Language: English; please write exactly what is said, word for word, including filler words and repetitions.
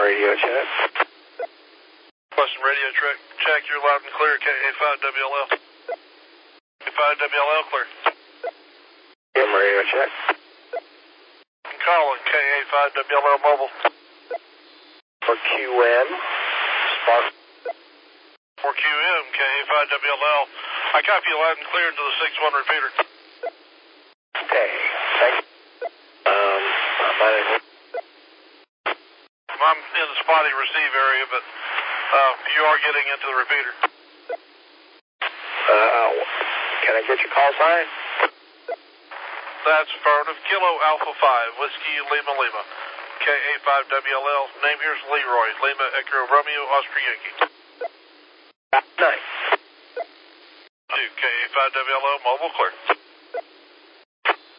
radio check. Western radio check. Check, you're loud and clear, K A five W L L. K A five W L L clear. Gam radio check. I'm calling K A five W L L mobile. For Q M, Spark. For Q M, K A five W L L. I copy you loud and clear into the six one repeater. Okay, thanks. Um, my name is... I'm in the spotty receive area, but uh, you are getting into the repeater. Uh, can I get your call sign? That's affirmative. Kilo Alpha five, Whiskey Lima Lima. K A five W L L. Name here's Leroy. Lima Echo Romeo Oscar Yankee. Nice. K A five W L L mobile clear.